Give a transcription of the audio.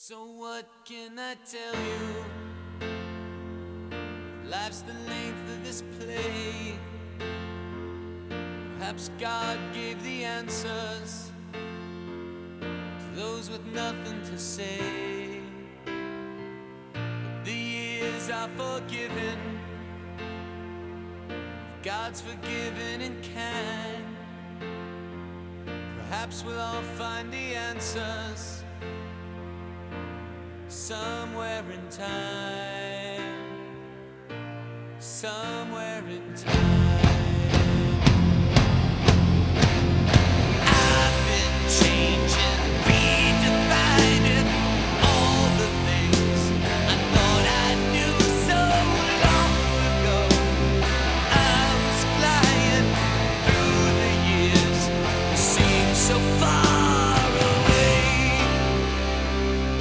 So what can I tell you? Life's the length of this play. Perhaps God gave the answers to those with nothing to say. But the years are forgiven, if God's forgiven and can. Perhaps we'll all find the answers somewhere in time, somewhere in time.